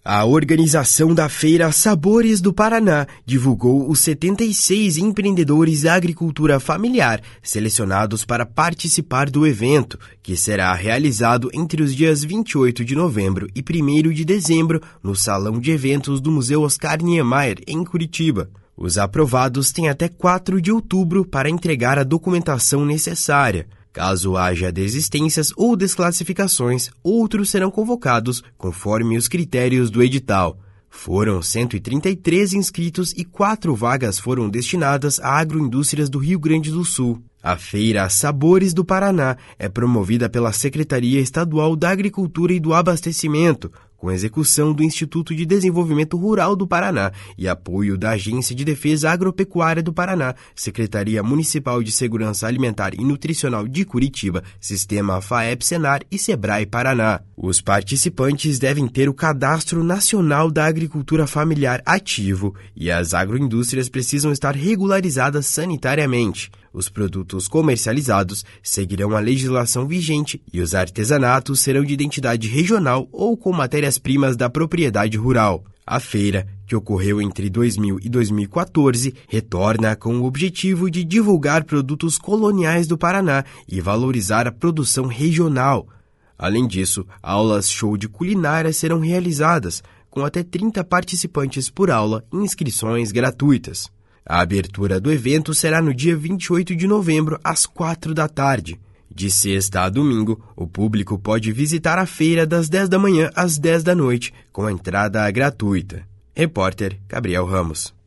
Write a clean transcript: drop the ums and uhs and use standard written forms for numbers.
A organização da Feira Sabores do Paraná divulgou os 76 empreendedores da agricultura familiar selecionados para participar do evento, que será realizado entre os dias 28 de novembro e 1º de dezembro no Salão de Eventos do Museu Oscar Niemeyer, em Curitiba. Os aprovados têm até 4 de outubro para entregar a documentação necessária. Caso haja desistências ou desclassificações, outros serão convocados conforme os critérios do edital. Foram 133 inscritos e 4 vagas foram destinadas a agroindústrias do Rio Grande do Sul. A Feira Sabores do Paraná é promovida pela Secretaria Estadual da Agricultura e do Abastecimento, com execução do Instituto de Desenvolvimento Rural do Paraná e apoio da Agência de Defesa Agropecuária do Paraná, Secretaria Municipal de Segurança Alimentar e Nutricional de Curitiba, Sistema FAEP-Senar e Sebrae Paraná. Os participantes devem ter o Cadastro Nacional da Agricultura Familiar ativo e as agroindústrias precisam estar regularizadas sanitariamente. Os produtos comercializados seguirão a legislação vigente e os artesanatos serão de identidade regional ou com matérias-primas da propriedade rural. A feira, que ocorreu entre 2000 e 2014, retorna com o objetivo de divulgar produtos coloniais do Paraná e valorizar a produção regional. Além disso, aulas show de culinária serão realizadas, com até 30 participantes por aula e inscrições gratuitas. A abertura do evento será no dia 28 de novembro, às 4 da tarde. De sexta a domingo, o público pode visitar a feira das 10 da manhã às 10 da noite, com a entrada gratuita. Repórter Gabriel Ramos.